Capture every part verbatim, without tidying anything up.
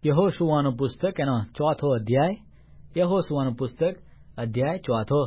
યહોશુવાનું પુસ્તક એનો ચોથો અધ્યાય. યહોશુવાનું પુસ્તક અધ્યાય ચોથો.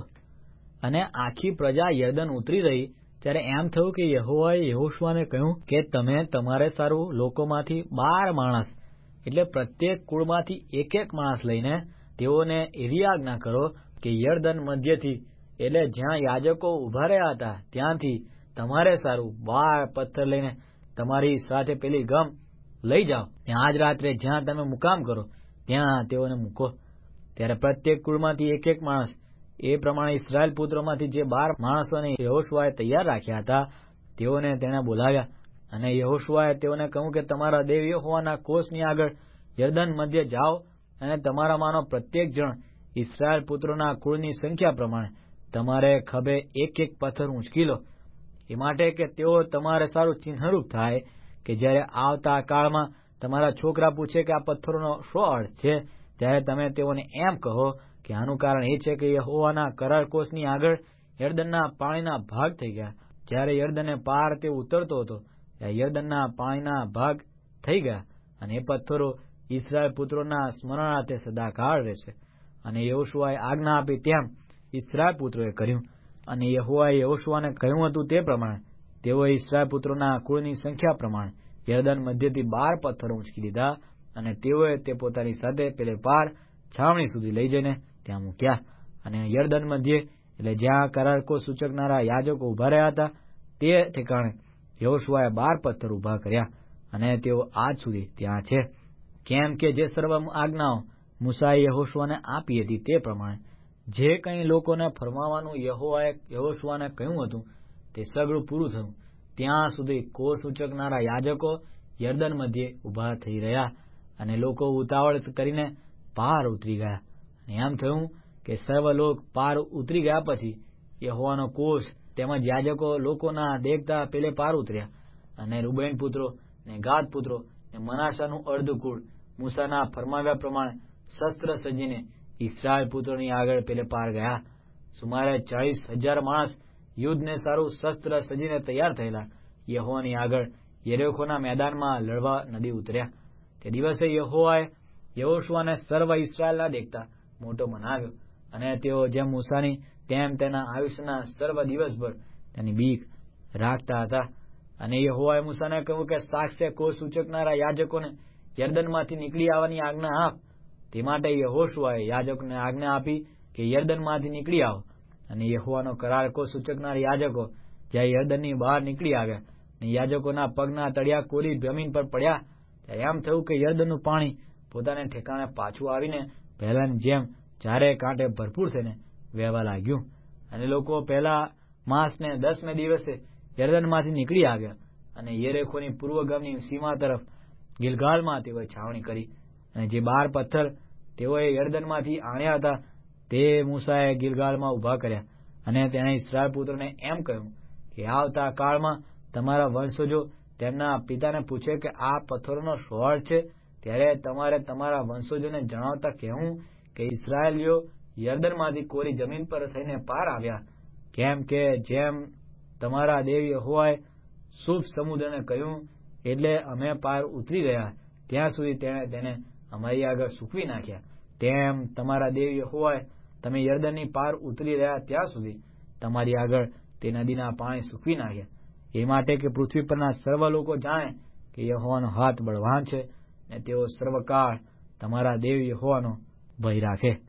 અને આખી પ્રજા યર્દન ઉતરી રહી ત્યારે એમ થયું કે યહોવાએ યહોશુઆને કહ્યું કે તમે તમારે સારું લોકોમાંથી બાર માણસ એટલે પ્રત્યેક કુળમાંથી એક એક માણસ લઈને તેઓને એવી આજ્ઞા કરો કે યર્દન મધ્યથી એટલે જ્યાં યાજકો ઉભા રહ્યા હતા ત્યાંથી તમારે સારું બાર પથ્થર લઈને તમારી સાથે પેલી ગમ લઈ જાઓ. આજ રાત્રે જ્યાં તમે મુકામ કરો ત્યાં તેઓને મૂકો. ત્યારે પ્રત્યેક કુળમાંથી એક એક માણસ એ પ્રમાણે ઇસ્રાયેલ પુત્રોમાંથી જે બાર માણસોને યહોશુઆએ તૈયાર રાખ્યા હતા તેઓને તેણે બોલાવ્યા. અને યહોશુઆએ તેઓને કહ્યું કે તમારા દેવ યહોવાના કોષની આગળ યર્દન મધ્ય જાઓ અને તમારામાંનો પ્રત્યેક જણ ઇસ્રાયેલ પુત્રોના કુળની સંખ્યા પ્રમાણે તમારે ખભે એક એક પથ્થર ઉંચકી લો, એ માટે કે તેઓ તમારે સારું ચિહ્નરૂપ થાય કે જ્યારે આવતા કાળમાં તમારા છોકરા પૂછે કે આ પથ્થરોનો શો અર્થ છે, ત્યારે તમે તેઓને એમ કહો કે આનું કારણ એ છે કે યહોવાના કરાર કોષની આગળ યર્દનના પાણીના ભાગ થઈ ગયા. જ્યારે યર્દને પાર તે ઉતરતો હતો ત્યારે યર્દનના પાણીના ભાગ થઈ ગયા અને એ પથ્થરો ઇસ્રાયેલ પુત્રોના સ્મરણાર્થે સદાકાળ રહેશે. અને યહોશુઆએ આજ્ઞા આપી તેમ ઇસ્રાયેલ પુત્રોએ કર્યું. અને યહોવાએ યહોશુઆને કહ્યું હતું તે પ્રમાણે તેઓએ ઇસ્રાયેલ પુત્રોના કુળની સંખ્યા પ્રમાણે યર્દન મધ્યથી બાર પથ્થરો ઉંચકી દીધા અને તેઓએ તે પોતાની સાથે પેલે પાર છાવણી સુધી લઈ જઈને ત્યાં મૂક્યા. અને યર્દન મધ્યે એટલે જ્યાં કરારકો સૂચકનારા યાજકો ઉભા રહ્યા હતા તે ઠેકાણે યહોશુઆએ બાર પથ્થર ઉભા કર્યા અને તેઓ આજ સુધી ત્યાં છે. કેમ કે જે સર્વ આજ્ઞાઓ મૂસાએ યહોશુઆને આપી હતી તે પ્રમાણે જે કંઈ લોકોને ફરમાવવાનું યહોવાએ યહોશુઆને કહ્યું હતું તે સગળું પૂરું થયું ત્યાં સુધી કોષ સૂચકનારા યાજકો યર્દન મધ્યે ઉભા થઈ રહ્યા અને લોકો ઉતાવળ કરીને પાર ઉતરી ગયા. અને એમ થયું કે સર્વ લોક પાર ઉતરી ગયા પછી યહોવાનો કોષ તેમજ યાજકો લોકોના દેખતા પેલે પાર ઉતર્યા. અને રૂબેન પુત્રો ને ગાદ પુત્રો ને મનાસાનું અર્ધકુળ મૂસાના ફરમાવ્યા પ્રમાણે શસ્ત્ર સજીને ઇસ્રાયેલ પુત્રોની આગળ પેલે પાર ગયા. સુમારે ચાળીસ હજાર માણસ યુદ્ધને સારું શસ્ત્ર સજીને તૈયાર થયેલા યહોવાની આગળ યરીખોના મેદાનમાં લડવા નદી ઉતર્યા. તે દિવસે યહોવાએ યહોશુઆને સર્વ ઇસ્રાયેલના દેખતા મોટો મનાવ્યો અને તેઓ જેમ મૂસાની તેમ તેના આયુષ્યના સર્વ દિવસભર તેની બીક રાખતા હતા. અને યહોવાએ મૂસાને કહ્યું કે સાક્ષ્ય કોષ સૂચકનારા યાજકોને યર્દનમાંથી નીકળી આવવાની આજ્ઞા આપ. તે માટે યહોશુઆએ યાજકોને આજ્ઞા આપી કે યર્દનમાંથી નીકળી આવો. અને યહોવાનો કરાર કોષ સૂચકનાર યાજકો જ્યારે યર્દનની બહાર નીકળી આવ્યા અને યાજકોના પગના તળિયા કોરી જમીન પર પડ્યા ત્યારે એમ થયું કે યર્દનનું પાણી પોતાને ઠેકાણે પાછું આવીને પહેલાની જેમ ચારે કાંઠે ભરપૂર થઈને વહેવા લાગ્યું. અને લોકો પહેલા માસને દસમે દિવસે યર્દનમાંથી નીકળી આવ્યા અને યરીખોની પૂર્વગામની સીમા તરફ ગિલગાલમાં તેઓએ છાવણી કરી. અને જે બાર પથ્થર તેઓએ યર્દનમાંથી આણ્યા હતા તે મૂસાએ ગિલગાલમાં ઉભા કર્યા. અને તેણે ઇસ્રાયેલ પુત્રોને એમ કહ્યું કે આવતા કાળમાં તમારા વંશજો તેમના પિતાને પૂછે કે આ પથ્થરોનો શો અર્થ છે, ત્યારે તમારે તમારા વંશજોને જણાવતા કહેવું કે ઇસ્રાયેલીઓ યર્દનમાંથી કોરી જમીન પર થઈને પાર આવ્યા. કેમ કે જેમ તમારા દેવ યહોવાએ શુભ સમુદ્રને કહ્યું એટલે અમે પાર ઉતરી ગયા ત્યાં સુધી તેણે તેને અમારી આગળ સૂકવી નાખ્યા, તેમ તમારા દેવ યહોવાએ તમે યર્દનની પાર ઉતરી રહ્યા ત્યાં સુધી તમારી આગળ તે નદીના પાણી સૂકવી નાખ્યા. એ માટે કે પૃથ્વી પરના સર્વ લોકો જાણે કે યહોવાનો હાથ બળવાન છે ને તેઓ સર્વકાળ તમારા દેવ યહોવાનો ભય રાખે.